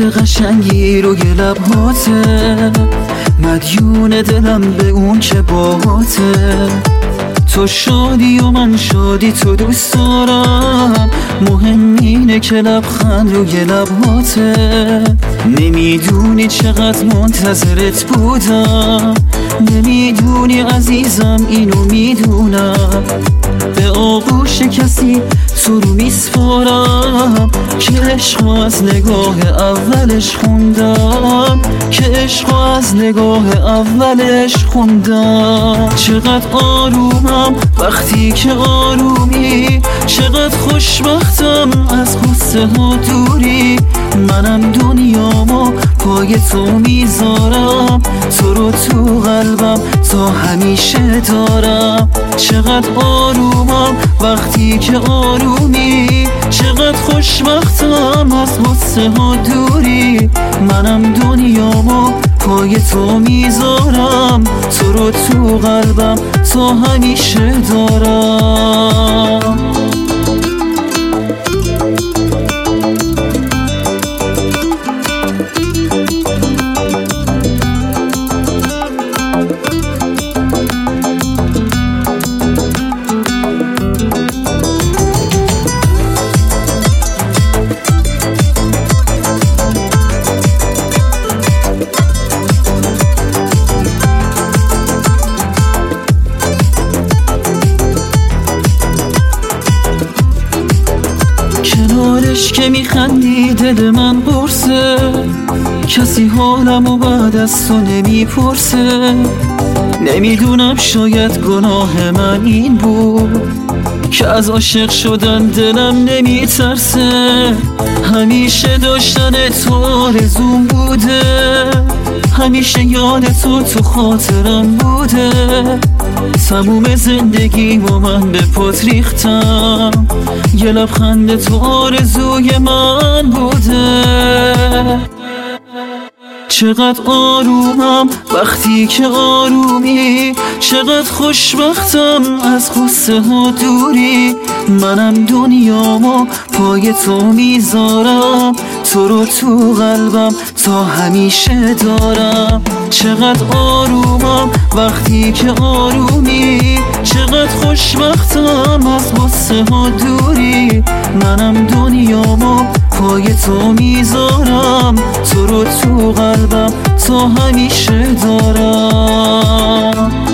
گل قشنگی رو یه لبهاته، مدیون دلم به اون که باهاته. تو شادی و من شادی، تو دوست دارم، مهم اینه که لبخند رو یه لبهاته. نمیدونی چقدر منتظرت بودم، نمیدونی عزیزم اینو میدونم. به آغوش کسی تو رو میسپارم که عشق از نگاه اولش خوندم، که عشق از نگاه اولش خوندم. چقدر آرومم وقتی که آرومی، چقدر خوشبختم از غصه ها دوری. منم دنیامو پای تو میذارم، تو رو تو قلبم تا همیشه دارم. چقدر آرومم وقتی که آرومی، چقدر خوشبختم از غصه ها دوری. منم دنیامو پای تو میذارم، تو رو تو قلبم تا همیشه دارم. کنارش که میخندی دل من قرصه، کسی حالمو بعد از تو نمیپرسه. نمیدونم شاید گناه من این بود که از عاشق شدن دلم نمیترسه. همیشه داشتن تو آرزوم بوده، همیشه یاد تو خاطرم بوده. تموم زندگی و من به پات ریختم، یه لبخند تو آرزوی من بوده. چقدر آرومم وقتی که آرومی، چقدر خوشبختم از غصه ها دوری. منم دنیامو پای تو میذارم، تو رو تو قلبم تا همیشه دارم. چقدر آرومم وقتی که آرومی، چقدر خوشبختم از غصه ها دوری. منم دنیامو پای تو میذارم، تو رو تو قلبم تا همیشه دارم.